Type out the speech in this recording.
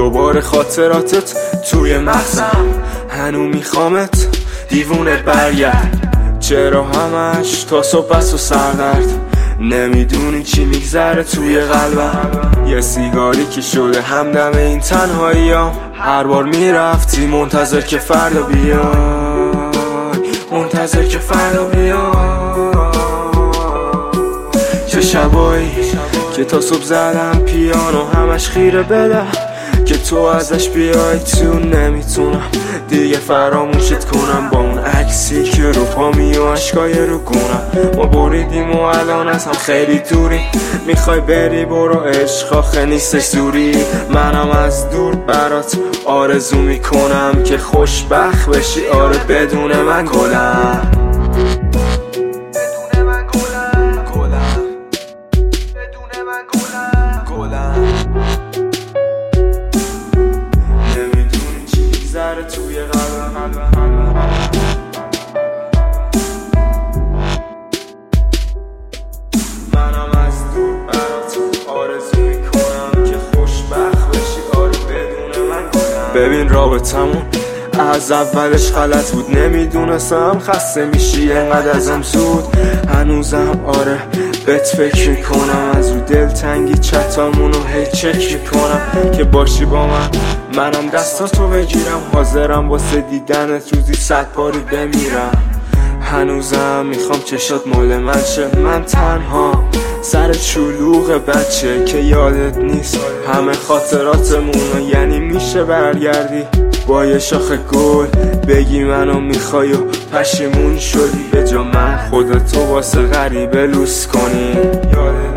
دوباره خاطراتت توی مغزم، هنو میخوامت دیوونه برگرد. چرا همش تا صبح و سردرد، نمیدونی چی میگذره توی قلبم. یه سیگاری که شده همدم این تنهاییام، هر بار میرفتی منتظر که فردا بیای، منتظر که فردا بیای. چه شبایی که تا صبح زدم پیانو، همش خیره بده که تو ازش بیای تو. نمیتونم دیگه فراموشت کنم با اون عکسی که رو پامی و عشقای رو گونم. ما بریدیم و الان از هم خیلی دوری، میخوای بری برو عشق آخه نیستش دوری. منم از دور برات آرزو میکنم که خوشبخت بشی، آره بدون من گلم. نمیدونی چی میگذره توی قلبم. منم از دور برات آرزو میکنم که خوشبخت بشی، آره بدون من گلم. ببین رابطمون از اولش غلط بود، نمیدونستم خسته میشی انقدر ازم زود. هنوزم آره بهت فکر میکنم، از رو دلتنگی چتامونو هی چک میکنم که باشی با من. منم دستاتو بگیرم، حاضرم واسه دیدنت روزی 100 باری بمیرم. هنوزم میخوام چشات مال من شه، من تنها سر شلوغ بچه که یادت نیست همه خاطراتمونو. یعنی میشه برگردی با یه شاخ گل بگی منو میخوای و پشیمون شدی، به جا من خودتو واسه غریبه لوس کنی. یادت